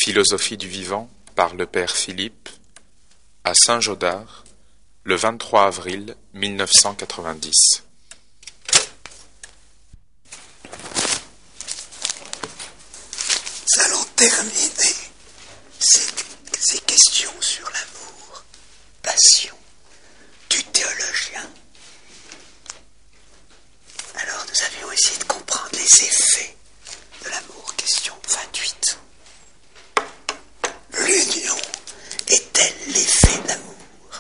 Philosophie du vivant par le père Philippe à Saint-Gaudard le 23 avril 1990. Nous allons terminer ces questions sur l'amour, passion, du théologien. Alors nous avions essayé de comprendre les effets de l'amour, question 28. L'union est-elle l'effet de l'amour?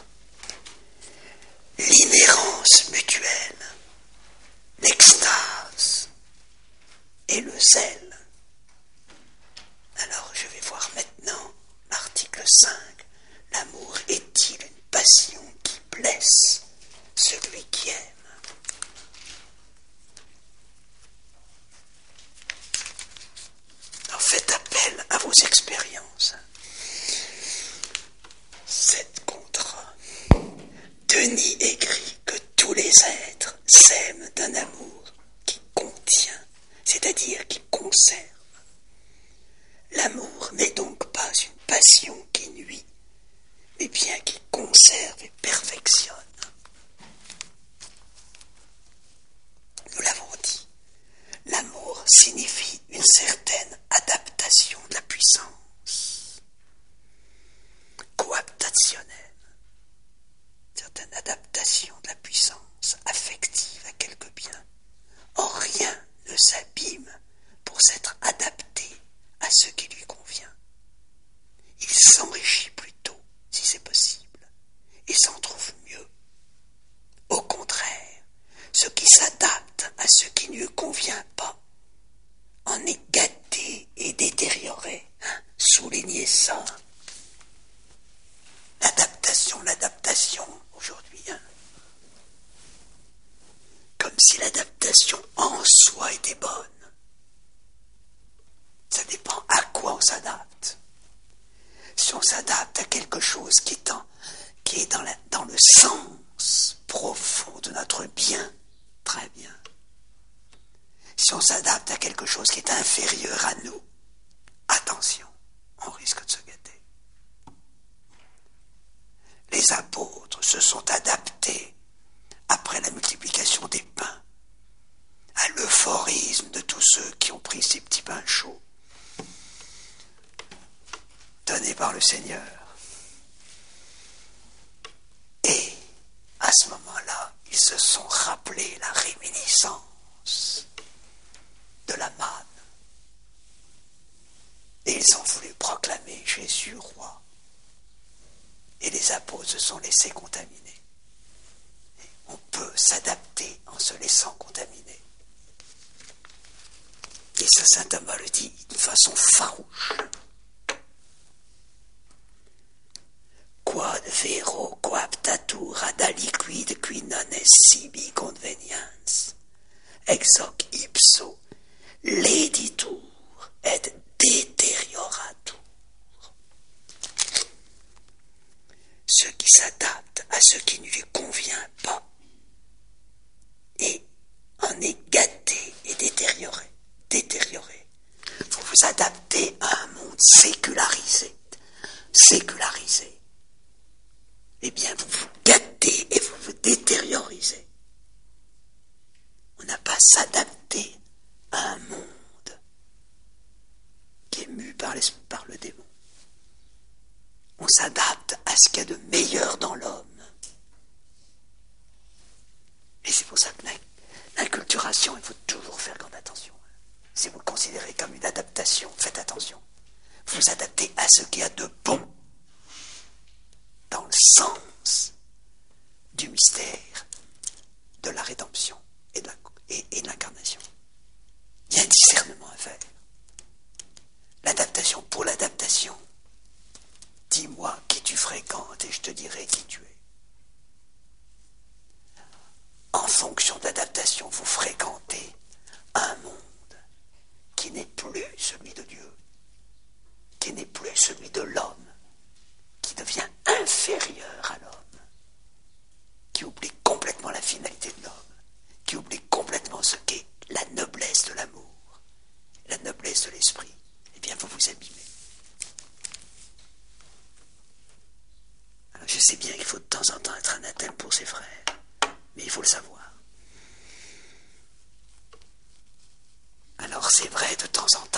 L'inhérence mutuelle, l'extase et le zèle. Alors je vais voir maintenant l'article 5. L'amour est-il une passion qui blesse celui qui aime? Alors faites appel à vos expériences. 7 contre 1. Denis écrit que tous les êtres s'aiment d'un amour qui contient, c'est-à-dire qui conserve. L'amour n'est donc pas une passion qui nuit, mais bien qui conserve et perfectionne. Nous l'avons dit, l'amour signifie une certaine adaptation de la puissance, coaptationnelle, certaine adaptation de la puissance affective à quelque bien. Or rien ne s'abîme pour s'être adapté à ce qui lui convient. Il s'enrichit plutôt, si c'est possible, et s'en trouve mieux. Au contraire, ce qui s'adapte à ce qui ne lui convient pas en est gâté et détérioré. Soulignez ça. L'adaptation, aujourd'hui. Comme si l'adaptation en soi était bonne. Ça dépend à quoi on s'adapte. Si on s'adapte à quelque chose qui est dans le sens profond de notre bien, très bien. Si on s'adapte à quelque chose qui est inférieur à nous, attention, on risque de se gâter. Les apôtres se sont adaptés, après la multiplication des pains, à l'euphorisme de tous ceux qui ont pris ces petits pains chauds donnés par le Seigneur. Et à ce moment-là, ils se sont rappelés la réminiscence de la manne. Et ils ont voulu proclamer Jésus roi. Et les apôtres se sont laissés contaminer. Et on peut s'adapter en se laissant contaminer. Et ça, saint Thomas le dit de façon farouche. Quod vero coaptatur ad aliquid qui non est sibi conveniens, ex hoc ipso leditur et deterioratur. Ce qui s'adapte à ce qui ne lui convient pas et en est gâté et détérioré. Vous vous adaptez à un monde sécularisé. Eh bien, vous vous gâtez et vous vous détériorisez. On n'a pas à s'adapter à un monde qui est mu par le démon. On s'adapte à ce qu'il y a de meilleur dans l'homme. Et c'est pour ça que l'inculturation, il faut toujours faire grande attention. Si vous le considérez comme une adaptation, faites attention. Vous vous adaptez à ce qu'il y a de bon dans le sens du mystère de la rédemption et de l'incarnation. Il y a un discernement à faire. L'adaptation pour l'adaptation. Dis-moi qui tu fréquentes et je te dirai qui tu es. En fonction d'adaptation, vous fréquentez un monde qui n'est plus celui de Dieu, qui n'est plus celui de l'homme, qui devient inférieur à l'homme, qui oublie complètement la finalité de l'homme, qui oublie complètement ce qu'est la noblesse de l'amour, la noblesse de l'esprit. Eh bien, vous vous abîmez.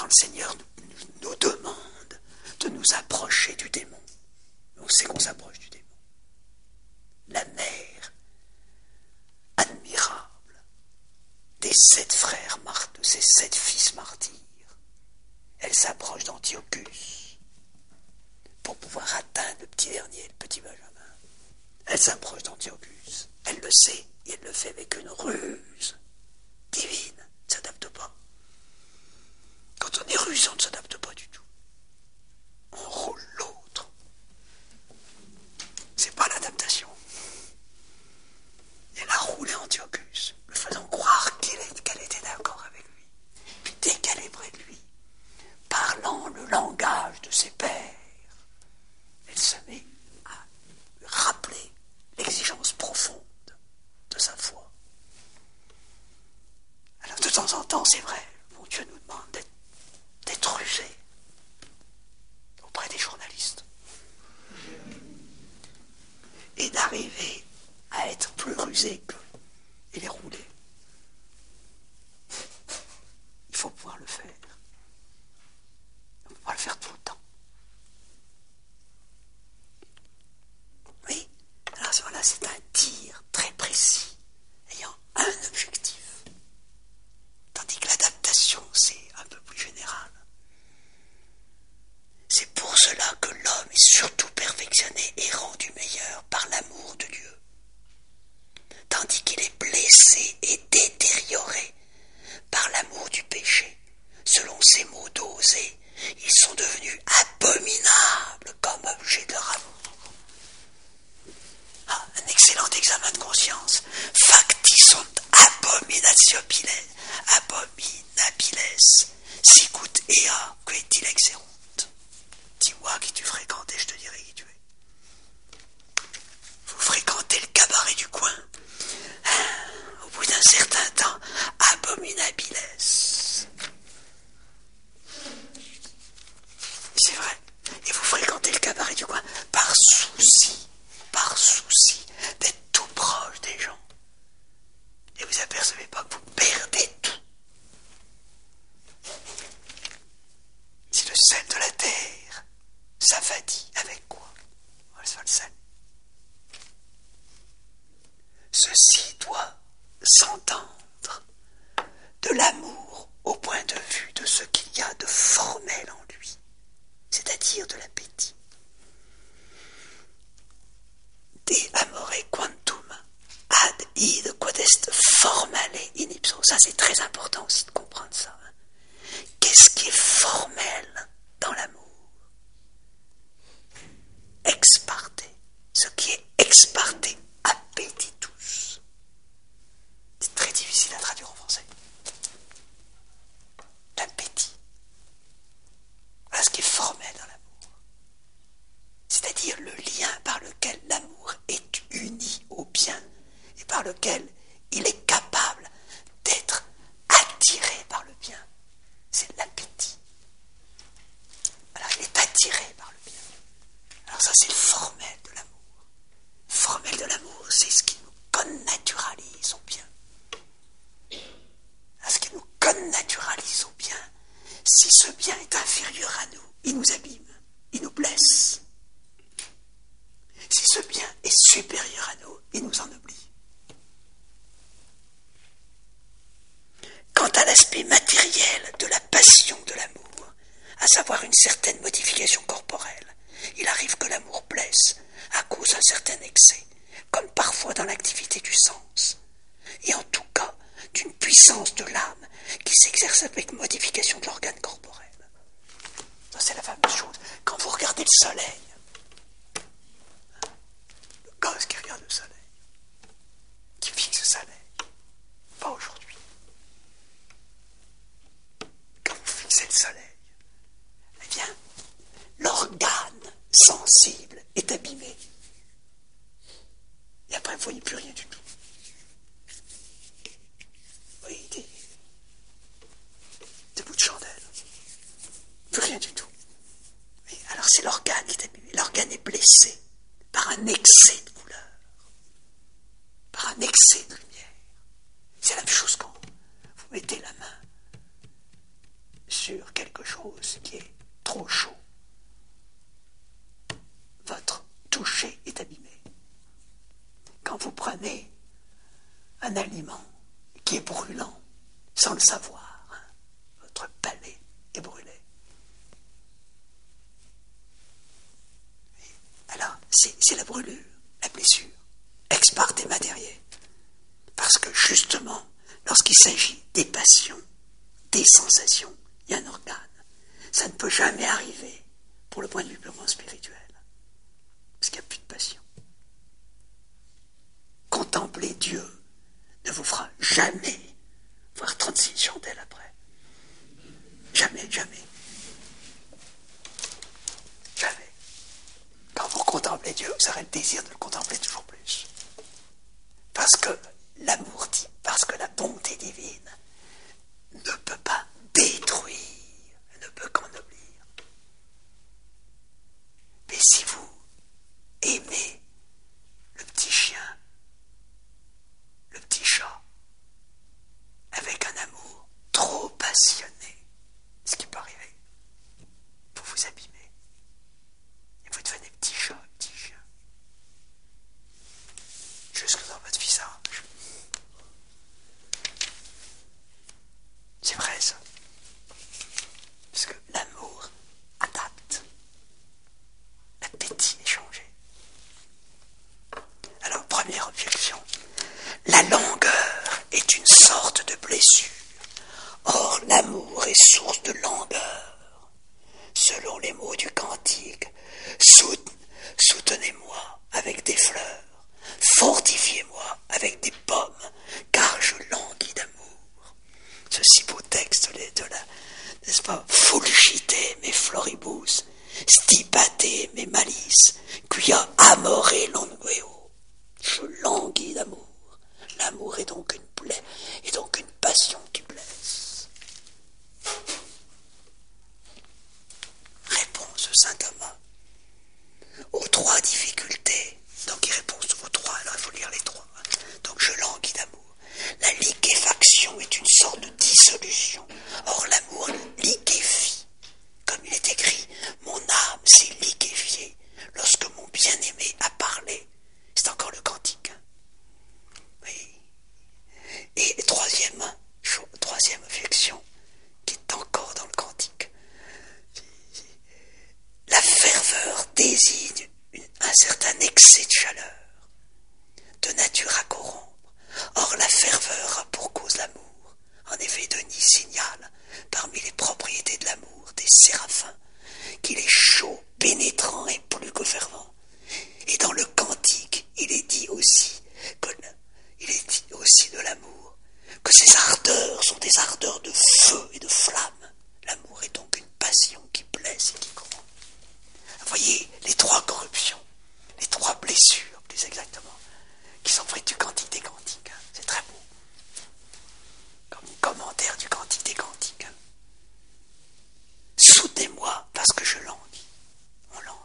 le Seigneur nous demande de nous approcher du démon, on sait qu'on s'approche du démon. La mère admirable des 7 frères de ces 7 fils martyrs, elle s'approche d'Antiochus pour pouvoir atteindre le petit dernier, le petit Benjamin. Elle s'approche d'Antiochus, elle le sait, et elle le fait avec une ruse divine, ne s'adapte pas. Quand on est rusé, on ne s'adapte pas du tout. On roule l'autre. C'est pas l'adaptation. Elle a roulé Antiochus, le faisant croire qu'elle était d'accord avec lui. Puis dès qu'elle est près de lui, parlant le langage de ses pères, elle se met à lui rappeler l'exigence profonde de sa foi. Alors de temps en temps, c'est vrai, mon Dieu nous demande d'être rusé auprès des journalistes et d'arriver à être plus rusé qu'eux et les rouler. Il faut pouvoir le faire. On ne peut pas le faire tout le temps. Oui, alors voilà, c'est un tir très précis, ayant un objectif. Tandis que l'adaptation, c'est un peu plus général. C'est pour cela que l'homme est surtout perfectionné et rendu meilleur par l'amour de Dieu. Tandis qu'il est blessé et détérioré par l'amour du péché. Selon ces mots dosés, ils sont devenus abominables comme objet de leur amour. Un excellent examen de conscience. Facti sunt abominabiles, sicut ea que dilexerunt. Dis-moi qui tu fréquentes et je te dirai qui tu es. Vous fréquentez le cabaret du coin. Au bout d'un certain temps, abominabiles. C'est vrai. Et vous fréquentez le cabaret du coin par souci d'être tout proche des gens. Et vous apercevez pas que vous perdez tout. Si le sel de la terre s'affadit, avec quoi? Voilà, c'est le sel. Ceci doit s'entendre de l'amour au point de vue de ce qu'il y a de formel en lui, c'est-à-dire de l'appétit. De amore quantum ad id quod est formale in ipso. Ça, c'est très important aussi de comprendre ça. Qu'est-ce qui est formel dans l'amour? Ex parte. Ce qui est ex parte, appetitus. C'est très difficile à traduire en français. L'appétit. Voilà ce qui est formel dans l'amour. C'est-à-dire le lien par lequel l'amour est uni au bien et par lequel il est capable d'être attiré par le bien. C'est l'appétit. Alors il est attiré par le bien. Alors ça, c'est le formel de l'amour. Formel de l'amour, c'est ce qui nous connaturalise au bien. Alors, ce qui nous connaturalise au bien, si ce bien est inférieur à nous, il nous abîme, il nous blesse. Si ce bien est supérieur à nous, il nous ennoblit. Quant à l'aspect matériel de la passion de l'amour, à savoir une certaine modification corporelle, il arrive que l'amour blesse à cause d'un certain excès, comme parfois dans l'activité du sens, et en tout cas d'une puissance de l'âme qui s'exerce avec modification de l'organe corporel. Ça, c'est la fameuse chose. Quand vous regardez le soleil, le gosse qui regarde le soleil, qui fixe le soleil, pas aujourd'hui. Quand vous fixez le soleil, eh bien, l'organe sensible est abîmé. Et après, vous ne voyez plus rien du tout. Vous voyez des bouts de chandelle. Plus rien du tout. Oui, alors c'est l'organe qui est abîmé. L'organe est blessé par un excès de couleur, par un excès de lumière. C'est la même chose quand vous mettez la main sur quelque aliment qui est brûlant, sans le savoir. Hein. Votre palais est brûlé. Alors, c'est la brûlure, la blessure, ex parte materie. Parce que justement, lorsqu'il s'agit des passions, des sensations, il y a un organe. Ça ne peut jamais arriver pour le point de vue purement spirituel. Parce qu'il n'y a plus de passion. Contempler Dieu ne vous fera jamais voir 36 chandelles après. Jamais, jamais. Jamais. Quand vous contemplez Dieu, vous aurez le désir de le contempler toujours plus. Parce que l'amour dit, parce que la bonté divine ne peut pas détruire, ne peut qu'ennoblir. Mais si vous aimez le petit chien, le petit chat, avec un amour trop passionné, ce qui peut arriver, vous vous abîmez. Et vous devenez petit chat, petit chien. Jusque dans votre visage. C'est vrai ça. Parce que l'amour adapte. L'appétit est changé. Alors, première objection. La langueur est une sorte de blessure. Or, l'amour est source de langueur. Selon les mots du cantique, soutenez-moi avec des fleurs, fortifiez-moi avec des pommes, car je languis d'amour. Ce si beau texte de la, n'est-ce pas, fulgite me floribus, stipate me malice, quia amore langueo. Je languis d'amour. L'amour est donc une passion qui blesse. Réponse Saint Thomas aux 3 difficultés. Donc il répond aux 3, alors il faut lire les 3. Donc je languis d'amour. La liquéfaction est une sorte de dissolution. Or l'amour liquéfie. Comme il est écrit, mon âme s'est liquéfiée lorsque mon bien-aimé a parlé. C'est encore le cantique. Hein. Oui. Et troisième objection, qui est encore dans le cantique. La ferveur désigne un certain excès de chaleur, de nature à corrompre. Or la ferveur a pour cause l'amour. En effet, Denis signale, parmi les propriétés de l'amour, des séraphins, qu'il est chaud, pénétrant et plus que fervent. Et dans le cantique, il est dit aussi de l'amour, que ses ardeurs sont des ardeurs de feu et de flamme. L'amour est donc une passion qui blesse et qui corrompt. Vous voyez, les 3 corruptions, les 3 blessures, plus exactement, qui sont faites du cantique des cantiques. Hein. C'est très beau. Comme commentaire du cantique des cantiques. Hein. Soutenez-moi parce que je languis. On languit.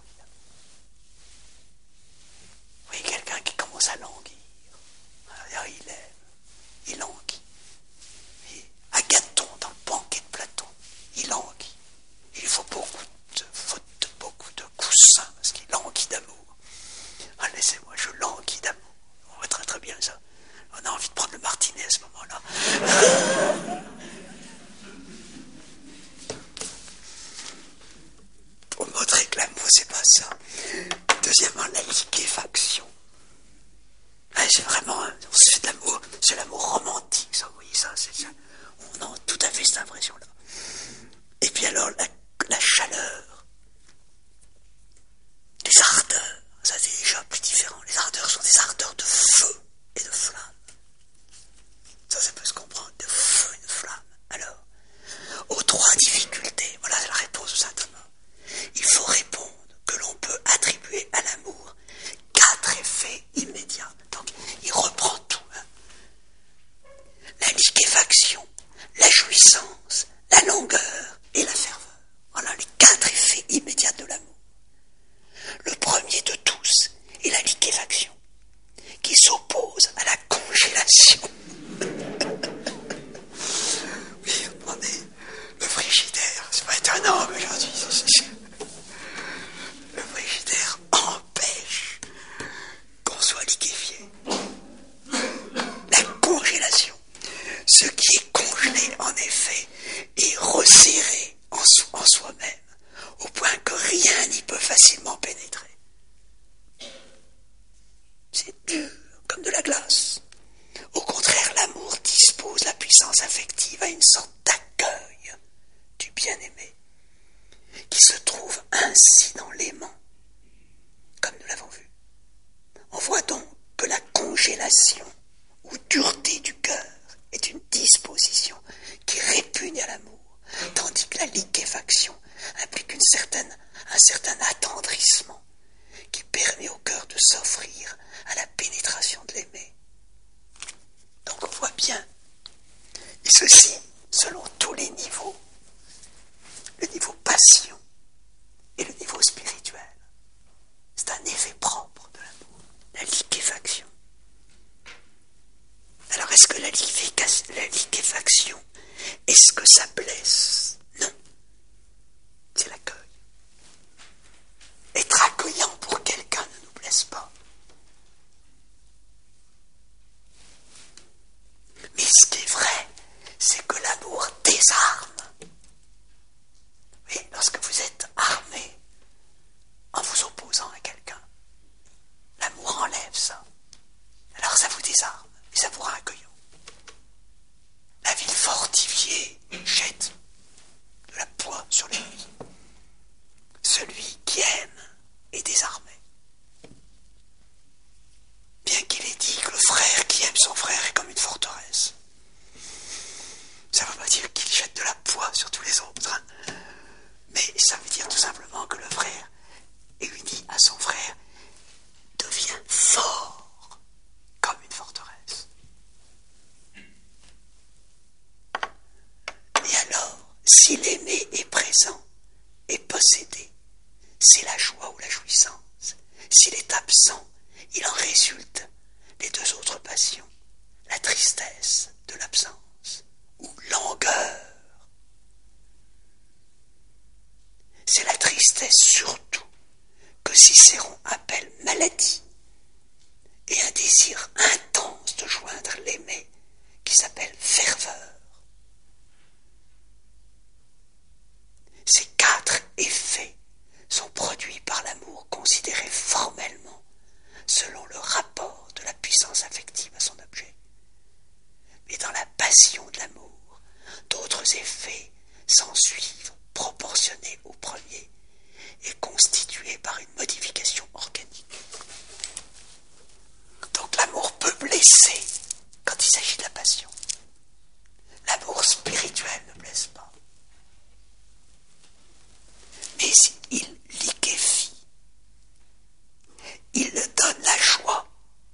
Vous voyez quelqu'un qui commence à languir. Alors, il languit. Et Agathon, dans le banquet de Platon, il languit. Il faut beaucoup de coussins parce qu'il languit d'amour. Ah, laissez-moi, je languis d'amour. On voit très très bien ça. On a envie de prendre le martinet à ce moment-là. Pour montrer que l'amour, c'est pas ça. Deuxièmement, la liquéfaction. Ah, c'est vraiment, c'est de l'amour, c'est l'amour romantique, ça, vous voyez ça, on a tout à fait cette impression-là. Et puis alors, la chaleur, les ardeurs, ça c'est déjà plus différent. Les ardeurs sont des ardeurs de feu et de flamme. Ça peut se comprendre, de feu et de flamme. Alors, aux 3 difficultés, voilà la réponse de Saint Thomas. Il faut répondre que l'on peut attribuer à l'amour 4 effets immédiats. Donc, il reprend tout. Hein. La liquéfaction, la jouissance, la longueur et la ferveur. Voilà les 4 effets immédiats de l'amour. Le premier de tous est la liquéfaction, qui s'oppose à la congélation. Oui, vous prenez le frigidaire, c'est pas étonnant aujourd'hui. Le frigidaire empêche qu'on soit liquéfié. La congélation affective à une sorte d'accueil du bien-aimé, qui se trouve ainsi dans l'aimant, comme nous l'avons vu. On voit donc que la congélation ou dureté du cœur est une disposition qui répugne à l'amour, tandis que la liquéfaction implique un certain attendrissement qui permet au cœur de s'offrir à la pénétration de l'aimé. Donc on voit bien, et ceci selon tous les niveaux, le niveau passion et le niveau spirituel. C'est un effet propre de l'amour, la liquéfaction. Alors est-ce que la liquéfaction, est-ce que ça blesse? Non, c'est l'accueil. Être accueillant pour quelqu'un ne nous blesse pas. Mais ce qui est vrai, c'est que l'amour désarme. Oui, lorsque vous êtes armé en vous opposant à quelqu'un, l'amour enlève ça. Alors ça vous désarme et ça vous rend accueillant. La ville fortifiée jette de la poids sur l'ennemi. Celui qui aime est désarmé. Bien qu'il ait dit que le frère qui aime son frère est comme une forteresse. Ça ne veut pas dire qu'il jette de la poids sur tous les autres, hein. Mais ça veut dire tout simplement que le frère est uni à son frère, devient fort comme une forteresse. Et alors, si l'aimé est présent et possédé, c'est la joie ou la jouissance. S'il est absent, il en résulte les deux autres passions, la tristesse de l'absence ou langueur. C'est la tristesse surtout que Cicéron appelle maladie et un désir intense de joindre l'aimé qui s'appelle ferveur. Ces quatre effets sont produits par l'amour considéré formellement selon le rapport de la puissance affective à son objet. Mais dans la passion de l'amour, d'autres effets s'ensuivent proportionnés au premier et constitués par une modification organique. Donc l'amour peut blesser quand il s'agit de la passion. L'amour spirituel ne blesse pas. Mais il liquéfie. Il donne la joie.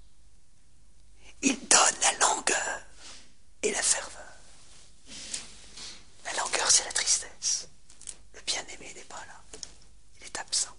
Il donne la langueur et la ferveur. La langueur, c'est la tristesse. Le bien-aimé n'est pas là. Il est absent.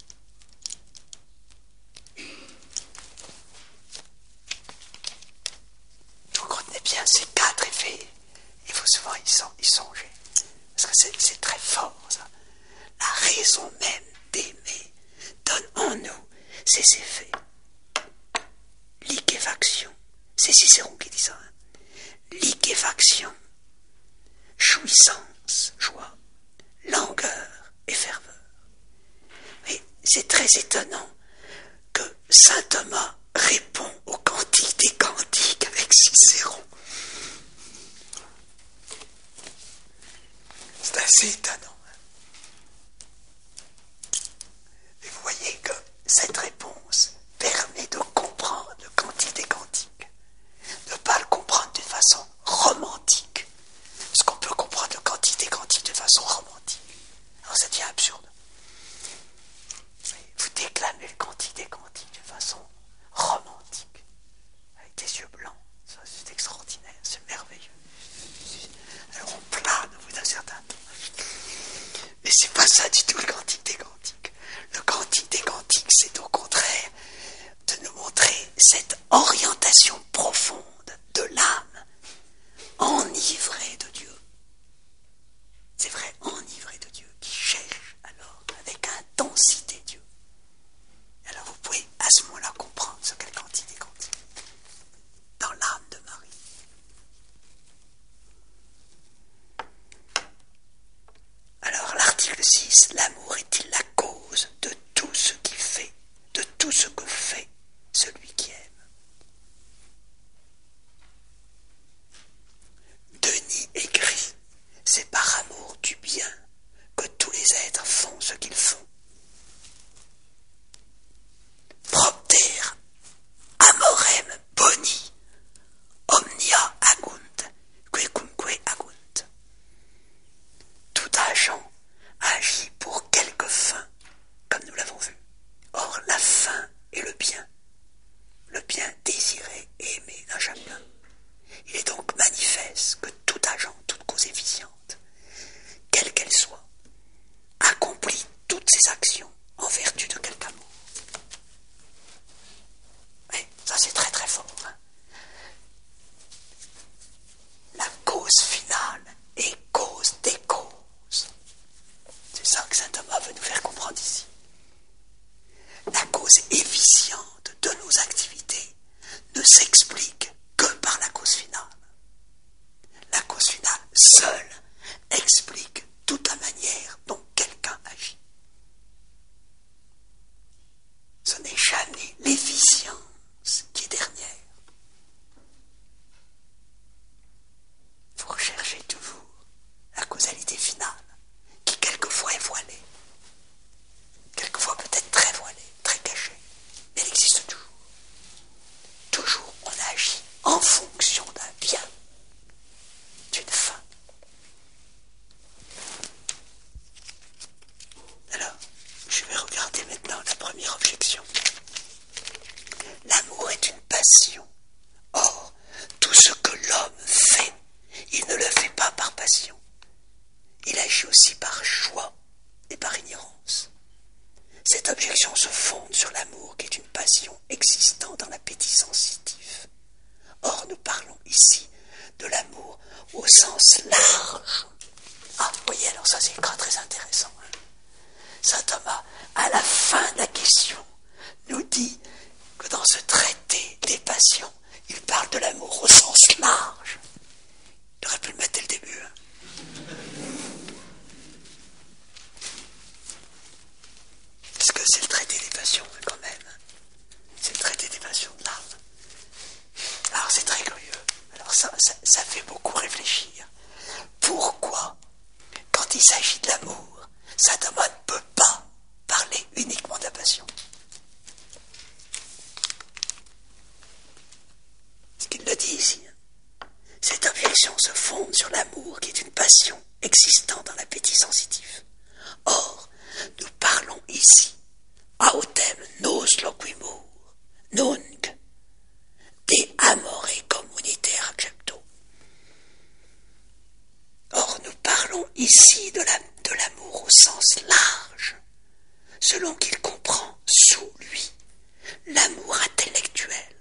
Donc retenez bien ces quatre effets. Il faut souvent y songer. Parce que c'est très fort, ça. La raison même d'aimer donne en nous ces effets. Liquéfaction. C'est Cicéron qui dit ça. Hein. Liquéfaction. Jouissance, joie. Langueur et ferveur. Mais c'est très étonnant que saint Thomas répond au Cantique des Cantiques avec Cicéron. C'est assez étonnant. Et vous voyez que cette réponse permet de comprendre le Cantique des Cantiques. Ne pas le comprendre d'une façon romantique. Parce qu'on peut comprendre le Cantique des Cantiques de façon romantique. Alors ça devient absurde. Vous déclamez le Cantique des Cantiques de façon romantique. Avec des yeux blancs. Ça, c'est extraordinaire, c'est merveilleux. Alors on plane au bout d'un certain temps. Mais c'est pas ça du tout le Cantique des Cantiques. Le Cantique des Cantiques, c'est au contraire de nous montrer cette orientation profonde de l'âme enivrée de Dieu. C'est vrai, enivrée de Dieu, qui cherche alors avec intensité Dieu. Alors vous pouvez à ce moment-là comprendre ce qu'est le Cantique des Cantiques dans l'âme de Marie. Alors l'article 6, l'amour est-il la cause de tout ce qu'il fait, de tout ce que fait celui qui aime? Denis et seul explique toute la manière dont quelqu'un agit. Ce n'est jamais l'efficience qui est dernière. Vous recherchez toujours la causalité finale, qui quelquefois est voilée, quelquefois peut-être très voilée, très cachée, mais elle existe toujours. Toujours on agit en fonction d'un bien, d'une fin. Alors, je vais regarder maintenant la première objection. L'amour est une passion. Or, tout ce que l'homme fait, il ne le fait pas par passion. Il agit aussi par choix et par ignorance. Cette objection se fonde sur l'amour qui est une passion existant dans l'appétit sensitif. Or, nous parlons ici de l'amour au sens large. Ah, vous voyez, alors ça c'est très intéressant. Saint Thomas, à la fin de la question, nous dit que dans ce traité des passions, il parle de l'amour au sens large. Il aurait pu le mettre dès le début. Parce que c'est le traité des passions, quand même. C'est le traité des passions de l'âme. Alors c'est très curieux. Alors ça fait beaucoup réfléchir. Pourquoi, quand il s'agit de l'amour, Saint Thomas ne peut pas parler uniquement de la passion? Ce qu'il le dit ici. Cette objection se fonde sur l'amour qui est une passion existant dans l'appétit sensitif. Or, nous parlons ici, autem nos loquimur, nunc, de amore communiter accepto. Or, nous parlons ici de l'amour au sens large, selon qu'il comprend sous lui l'amour intellectuel,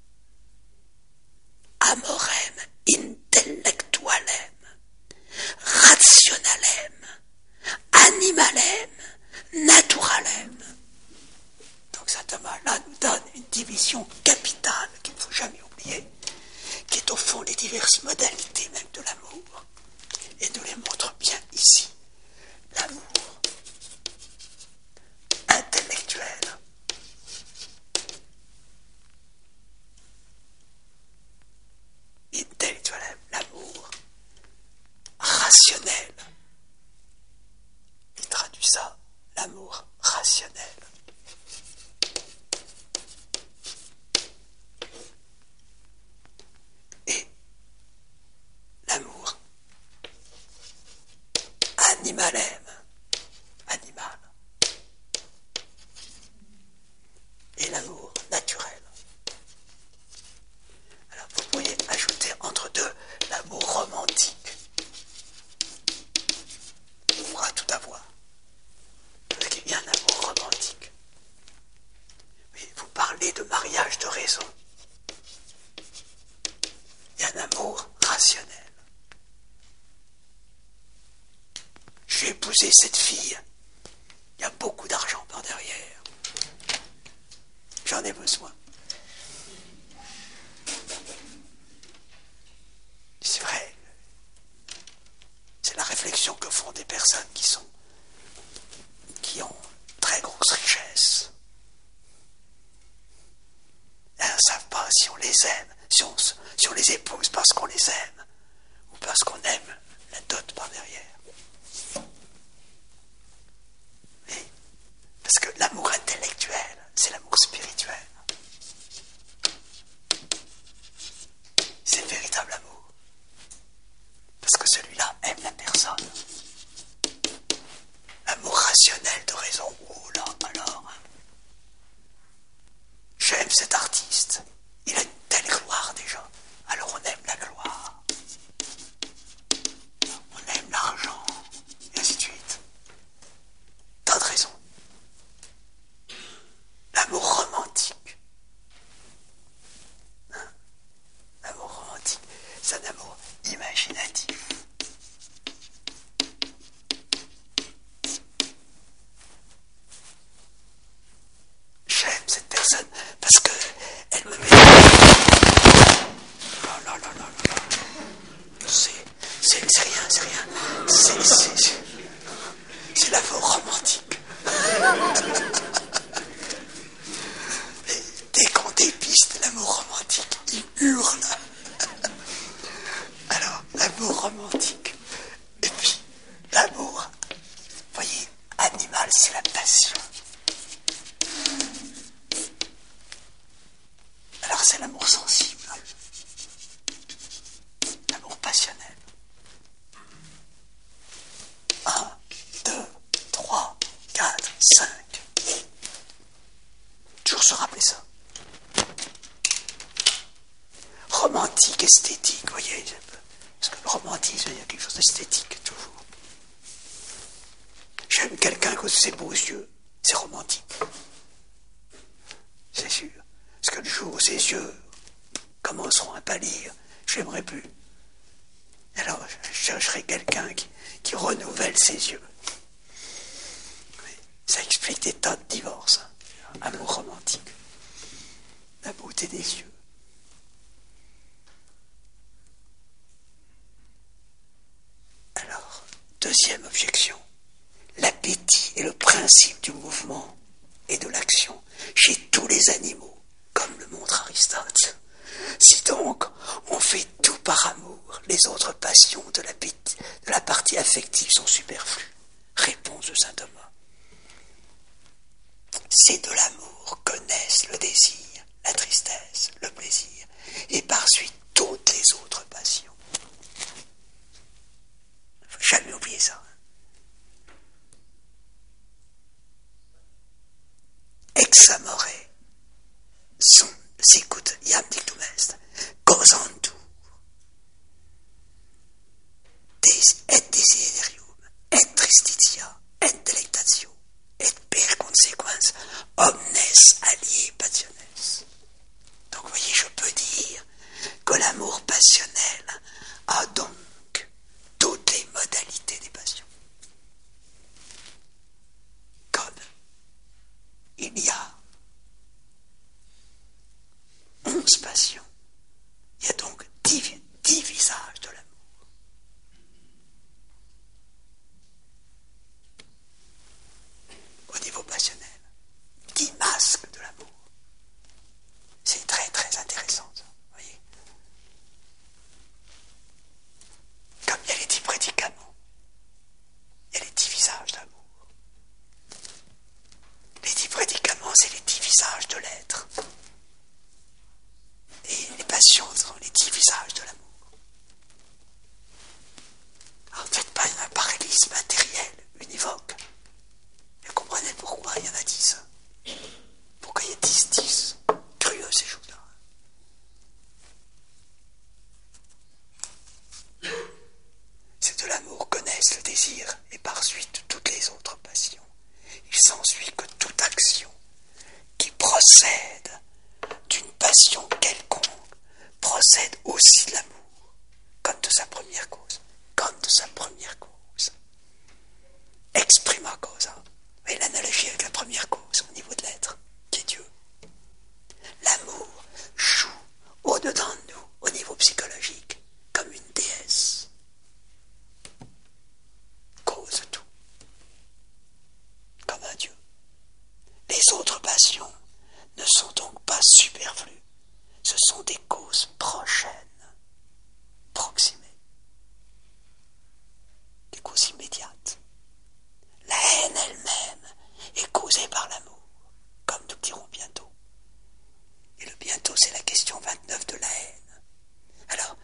amorem intellectualem, rationalem, animalem, naturalem. Donc saint Thomas là nous donne une division capitale qu'il ne faut jamais oublier, qui est au fond les diverses modalités même de l'amour, et nous les montre bien ici. L'amour intellectuel, intellectuel, l'amour rationnel. Il traduit ça, l'amour rationnel. Et l'amour animalem, animal. Et l'amour naturel. Alors vous pouvez ajouter entre deux l'amour romantique. On pourra tout avoir. Parce qu'il y a un amour romantique. Mais vous parlez de mariage de raison. Il y a un amour rationnel. J'ai épousé cette fille. Il y a beaucoup d'argent par derrière. J'en ai besoin. C'est vrai. C'est la réflexion que font des personnes qui ont très grosse richesse. Elles ne savent pas si on les aime, si on les épouse parce qu'on les aime, ou parce qu'on aime la dot par derrière. Mais, parce que l'amour intellectuel, c'est l'amour spirituel. C'est le véritable amour. Parce que celui-là aime la personne. L'amour rationnel de raison, oh là, alors, j'aime cet artiste, il a une telle gloire déjà, alors on aime la gloire, on aime l'argent, et ainsi de suite. T'as de raison. L'amour romantique, l'amour romantique, c'est un amour imaginatif. J'aime cette personne parce que elle me met... Oh là là là là là. C'est rien, c'est rien. C'est l'amour romantique. Et dès qu'on dépiste l'amour romantique, il hurle. Alors, l'amour romantique. Et puis, l'amour, vous voyez, animal, c'est la passion. Alors, c'est l'amour sensible. L'amour passionnel. 1, 2, 3, 4, 5. Toujours se rappeler ça. Romantique, esthétique, vous voyez. Parce que le romantisme, il y a quelque chose d'esthétique, toujours. J'aime quelqu'un que ses beaux yeux, c'est romantique. C'est sûr. Parce que le jour où ses yeux commenceront à pâlir, je l'aimerai plus. Alors, je chercherai quelqu'un qui renouvelle ses yeux. Oui, ça explique des tas de divorces. Hein. Amour romantique. La beauté des yeux. Alors, deuxième objection. L'appétit est le principe du mouvement et de l'action chez tous les animaux, comme le montre Aristote. Si donc on fait tout par amour, les autres passions de la partie affective sont superflues. Réponse de saint Thomas. C'est de l'amour que naissent le désir, la tristesse, le plaisir, et par suite toutes les autres passions. Faut jamais oublier ça. Ex amore sicut iam dictum est, gozantur, et desiderium, et tristitia, et delectatio, et per consequens, omnes alii passiones. Donc, vous voyez, je peux dire que l'amour passionnel a donc toutes les modalités des passions. Comme il y a 11 passions. Il y a donc 10 visages de l'amour. Au niveau passionnel. 10 masques de l'amour. C'est très très intéressant, ça. Vous voyez. Comme il y a les 10 prédicaments, il y a les 10 visages d'amour. Les 10 prédicaments, c'est les 10 visages de l'être. Et les passions sont les 10 visages de l'amour. Alors, ne faites pas un parallélisme matériel, univoque. Vous comprenez pourquoi il y en a 10. Pourquoi il y a 10. Curieux, ces choses-là. C'est de l'amour que naissent le désir et par suite toutes les autres passions. Il s'ensuit que toute action qui procède d'une passion quelconque procède aussi de l'amour, comme de sa première cause. Exprima causa. Et l'analogie avec la première cause au niveau de l'être, qui est Dieu. L'amour joue au-dedans de nous, au niveau psychologique, comme une déesse. Cause tout. Comme un Dieu. Les autres passions ne sont donc pas superflues. Ce sont des causes prochaines, proximées, des causes immédiates. La haine elle-même est causée par l'amour, comme nous dirons bientôt. Et le bientôt, c'est la question 29 de la haine. Alors,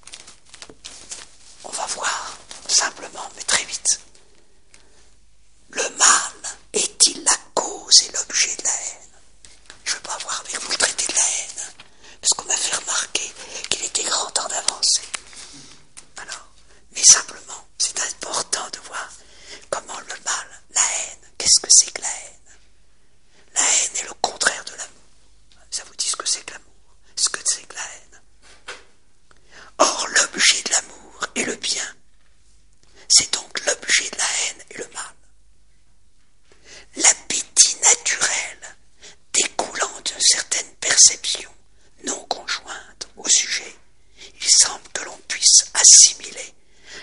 on va voir simplement, mais très vite. Le mal est-il la cause et l'objet de la haine? Je ne veux pas voir avec vous le traité de la haine, parce qu'on m'a fait remarquer qu'il était grand temps d'avancer. Alors, mais simplement, c'est important de voir comment le mal, la haine, qu'est-ce que c'est que la haine? La haine est le contraire de l'amour. Ça vous dit ce que c'est que l'amour, ce que c'est que la haine. Or, l'objet de l'amour est le bien. C'est donc l'objet de la haine et le mal. L'appétit naturel découlant d'une certaine perception non conjointe au sujet, il semble que l'on puisse assimiler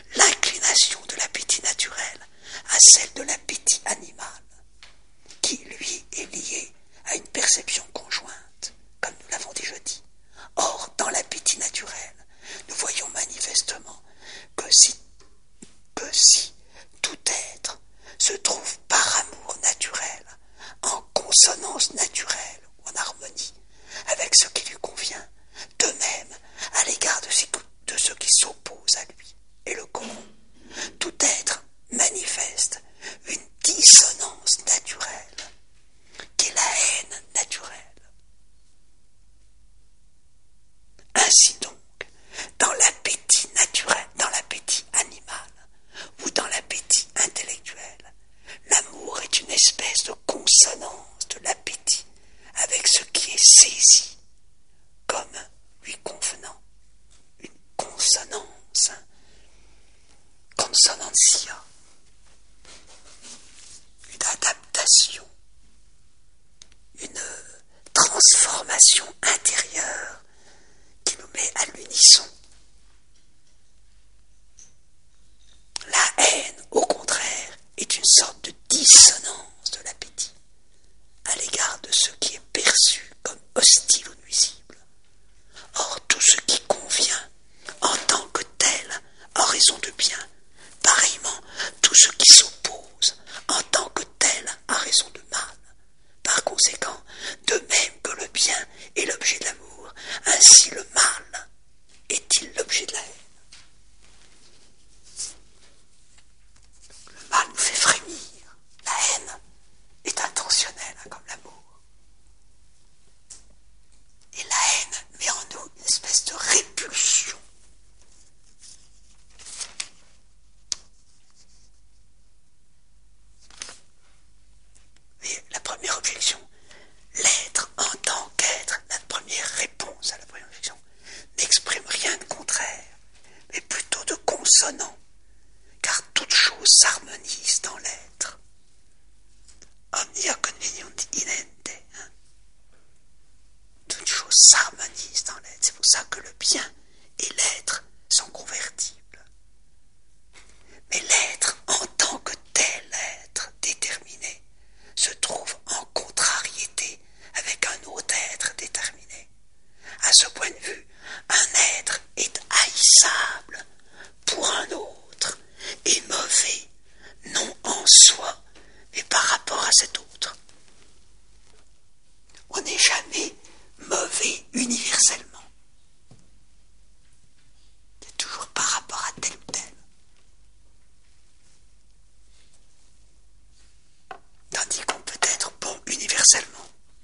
consonantia, une adaptation, une transformation intérieure qui nous met à l'unisson. La haine, au contraire, est une sorte de dissonance de l'appétit à l'égard de ce qui est perçu comme hostile ou nuisible. Or, tout ce qui convient en tant que tel en raison de bien, pareillement tout ce qui s'oppose en tant que tel a raison de mal. Par conséquent, de même que le bien est l'objet de l'amour, ainsi le mal est-il l'objet de la haine. Le mal nous fait frémir. La haine est intentionnelle, comme l'amour. Et la haine met en nous une espèce de répulsion. Et la première objection, l'être en tant qu'être, la première réponse à la première objection, n'exprime rien de contraire, mais plutôt de consonant, car toute chose s'harmonise dans l'être. Omnia conveniunt in ente. Toute chose s'harmonise dans l'être. C'est pour ça que le bien et l'être sont convertibles. Mais l'être en tant que tel être déterminé se trouve en contrariété avec un autre être déterminé. À ce point de vue, un être est haïssable pour un autre et mauvais, non en soi, mais par rapport à cet autre. On n'est jamais mauvais universellement. C'est toujours par rapport à tel ou tel. Tandis qu'on peut être bon universellement.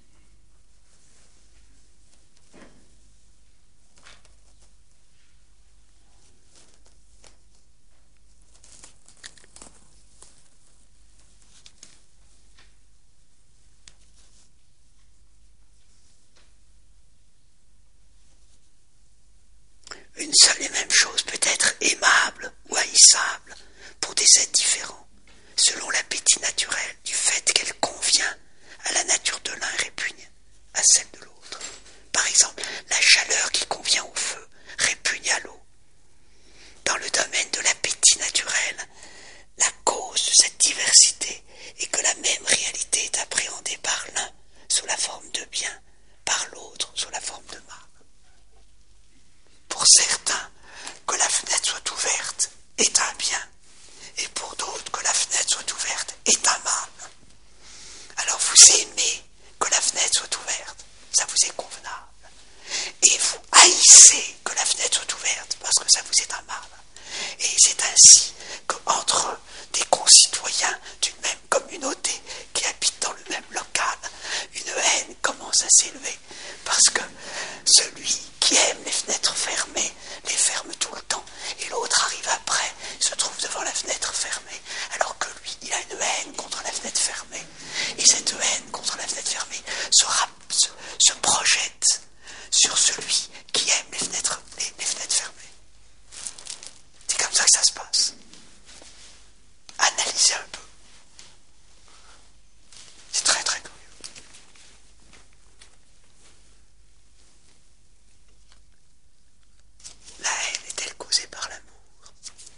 Une seule et même chose peut être aimable ou haïssable pour des êtres différents, selon l'appétit naturel du fait qu'elle convient à la nature de l'un et répugne à celle de l'autre. Par exemple, la chaleur qui convient au feu répugne à l'eau. Dans le domaine de l'appétit naturel, la cause de cette diversité est que la même réalité est appréhendée par l'un sous la forme de bien, par l'autre sous la forme de mal. Pour certains, que la fenêtre soit ouverte est un bien, et pour d'autres, que la fenêtre soit ouverte est un mal. Alors vous aimez que la fenêtre soit ouverte, ça vous est convenable. Et vous haïssez que la fenêtre soit ouverte, parce que ça vous est un mal. Et c'est ainsi qu'entre des concitoyens d'une même communauté qui habitent dans le même local, une haine commence à s'élever, parce que celui qui aime les fenêtres fermées les ferme tout le temps, et l'autre arrive après, se trouve devant la fenêtre fermée, alors que lui, il a une haine contre la fenêtre fermée. Et cette haine contre la fenêtre fermée se projette sur celui qui aime les fenêtres fermées. C'est comme ça que ça se passe. Analysez un peu. C'est très très curieux. La haine est-elle causée par l'amour?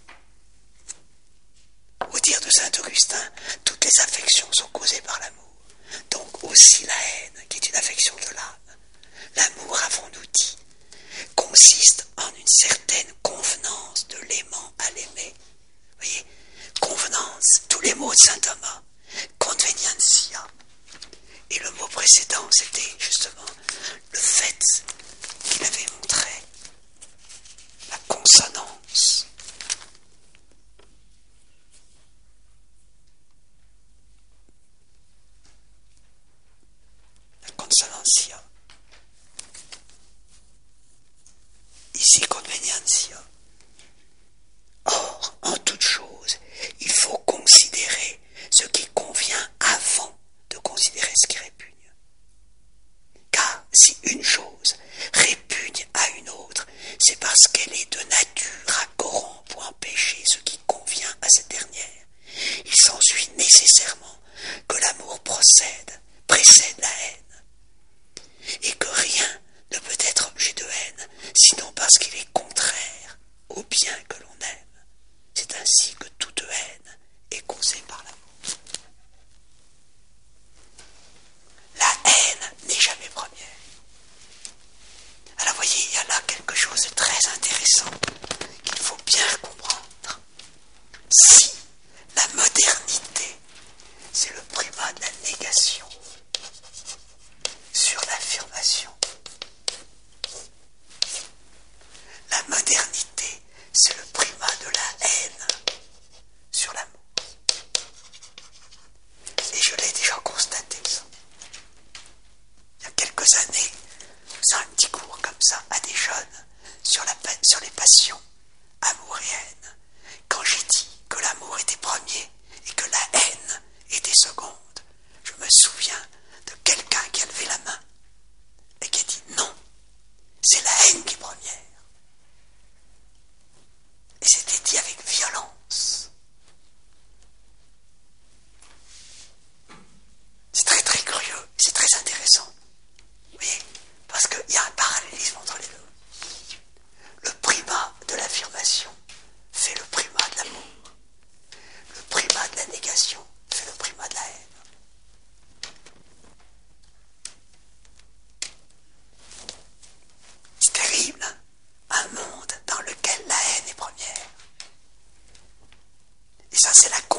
Au dire de saint Augustin, toutes les affections sont causées par l'amour. Donc aussi la haine, qui est une affection de l'âme. L'amour, avons-nous dit, consiste en une certaine convenance de l'aimant à l'aimer. Vous voyez, convenance, tous les mots de saint Thomas, convenientia. Et le mot précédent, c'était justement le fait qu'il avait montré, la consonance. La consonantia. Ici, convenientia. Or, en toute chose, il faut considérer ce qui convient avant de considérer ce qui répugne. Car si une chose répugne à une autre, c'est parce qu'elle est de nature à corrompre ou empêcher ce qui convient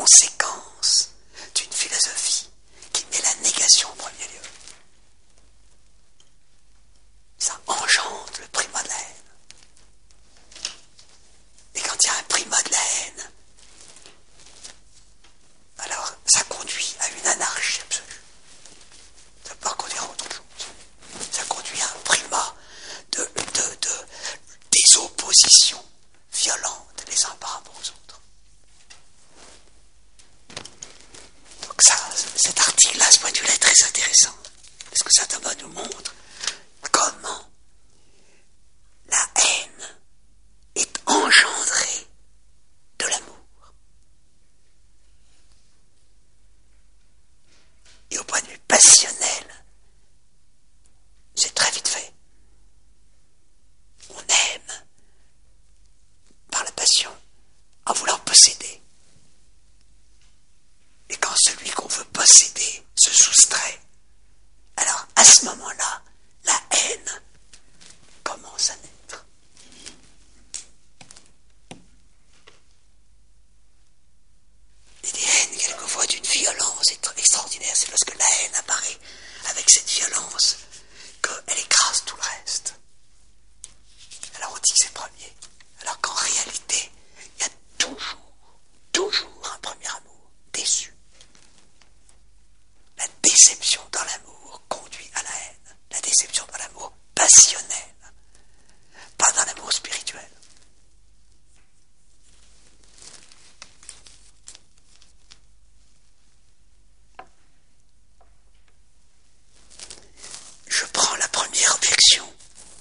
conséquence d'une philosophie qui met la négation en premier lieu. Ça engendre le primat de la haine. Et quand il y a un primat de la haine, alors ça conduit à une anarchie absolue. Ça ne peut pas conduire à autre chose. Ça conduit à un primat des oppositions violentes les uns par rapport aux autres. Donc ça, cet article-là, ce point de vue-là est très intéressant. Parce que saint Thomas nous montre comment la haine est engendrée de l'amour. Et au point de vue passionnel, c'est très vite fait. On aime par la passion en voulant posséder. Et quand celui qu'on veut posséder se soustrait, alors à ce moment-là, la haine commence à naître. Et des haines quelquefois d'une violence extraordinaire. C'est parce que la haine apparaît avec cette violence qu'elle écrase tout le reste. Alors on dit que c'est premier. Alors qu'en réalité, il y a toujours un premier amour déçu. La déception dans l'amour conduit à la haine. La déception dans l'amour passionnel, pas dans l'amour spirituel. Je prends la première objection.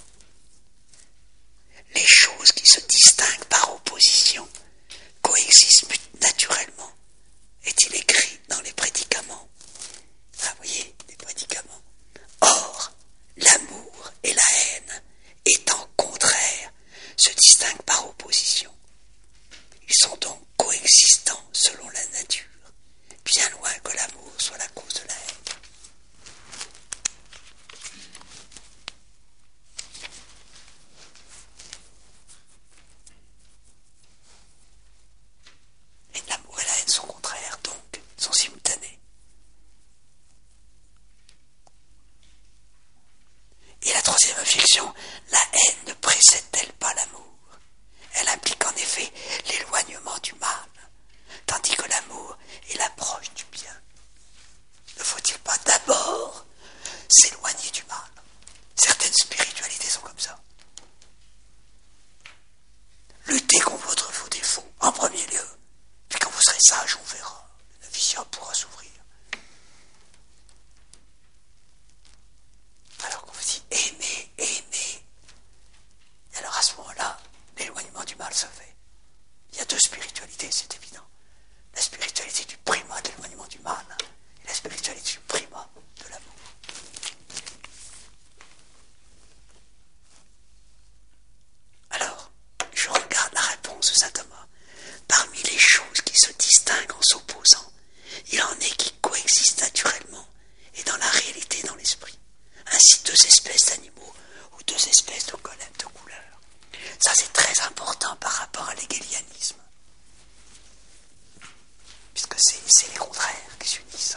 Les choses qui se distinguent par opposition coexistent naturellement. Est-il écrit dans les prédicaments? Ah, vous voyez, les prédicaments. Or, l'amour et la haine, étant contraires, se distinguent par opposition. Ils sont donc coexistants selon la nature, bien loin que l'amour soit la cause de la haine. Et l'amour et la haine sont contraires, donc, sont simultanés. Et la troisième objection, la haine ne précède-t-elle pas l'amour? Elle implique en effet l'éloignement du mal, tandis que l'amour est l'approche du bien. Ne faut-il pas d'abord s'éloigner du mal? Certaines spiritualités sont comme ça. Luttez contre vos défauts, en premier lieu. Puis quand vous serez sage, on verra. La vision pourra s'ouvrir. Alors qu'on vous dit aimer. Et alors à ce moment-là, l'éloignement du mal se fait. Il y a deux spiritualités, c'est évident. La spiritualité du primat de l'éloignement du mal et la spiritualité du primat de l'amour. Alors, je regarde la réponse de saint Thomas. Parmi les choses qui se distinguent en s'opposant, il en est qui coexistent naturellement et dans la réalité et dans l'esprit. Ainsi deux espèces d'animaux ou deux espèces de couleurs. Ça c'est très important par rapport à l'hégélianisme. Puisque c'est les contraires qui s'unissent.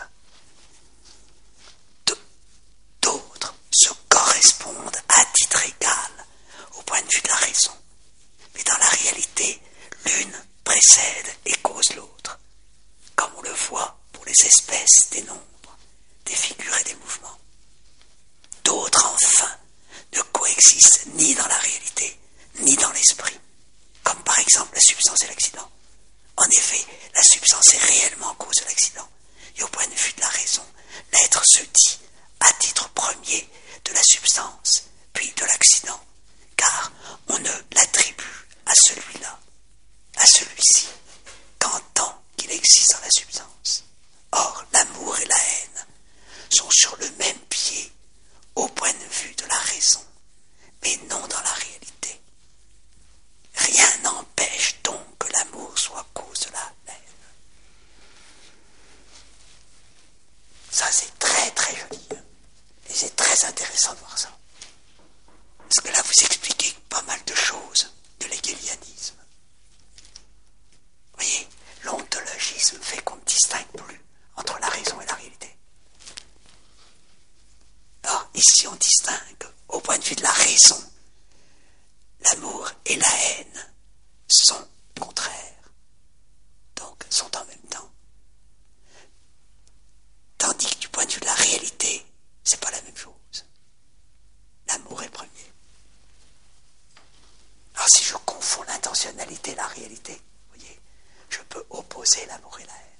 D'autres se correspondent à titre égal au point de vue de la raison. Mais dans la réalité, l'une précède et cause l'autre, comme on le voit pour les espèces des nombres, des figures et des mouvements. D'autres, enfin, ne coexistent ni dans la réalité, ni dans l'esprit, comme par exemple la substance et l'accident. En effet, la substance est réellement cause de l'accident, et au point de vue de la raison, l'être se dit à titre premier de la substance, puis de l'accident, car on ne l'attribue à celui-là, à celui-ci, qu'en tant qu'il existe dans la substance. Or, l'amour et la haine sont sur le même pied au point de vue de la raison, mais non dans la réalité. Rien n'empêche donc que l'amour soit cause de la haine. Ça c'est très très joli, et c'est très intéressant de voir ça. Parce que là vous expliquez pas mal de choses de l'hégélianisme. Vous voyez, l'ontologisme fait composer l'amour et la haine.